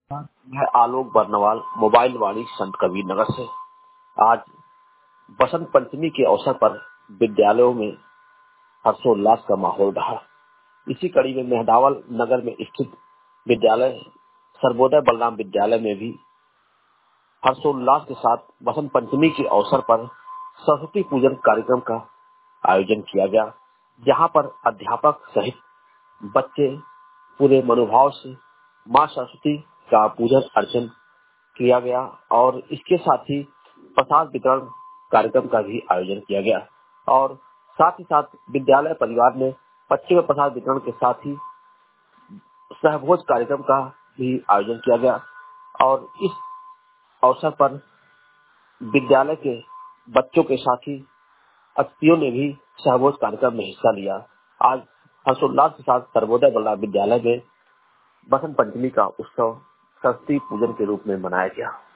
मैं आलोक बर्नवाल मोबाइल वाणी संत कबीर नगर से। आज बसंत पंचमी के अवसर पर विद्यालयों में हर्षोल्लास का माहौल रहा। इसी कड़ी में मेहदावल नगर में स्थित विद्यालय सर्वोदय बलराम विद्यालय में भी हर्षोल्लास के साथ बसंत पंचमी के अवसर पर सरस्वती पूजन कार्यक्रम का आयोजन किया गया, जहां पर अध्यापक सहित बच्चे पूरे मनोभाव से मां सरस्वती का पूजन अर्चन किया गया और इसके साथ ही प्रसाद वितरण कार्यक्रम का भी आयोजन किया गया और साथ ही साथ विद्यालय परिवार में बच्चे में प्रसाद वितरण के साथ ही सहभोज कार्यक्रम का भी आयोजन किया गया और इस अवसर पर विद्यालय के बच्चों के साथ ही अतिथियों ने भी सहभोज कार्यक्रम में हिस्सा लिया। आज हर्षोल्लास के साथ सर्वोदय बल्लभ विद्यालय में बसंत पंचमी का उत्सव सरस्वती पूजन के रूप में मनाया गया।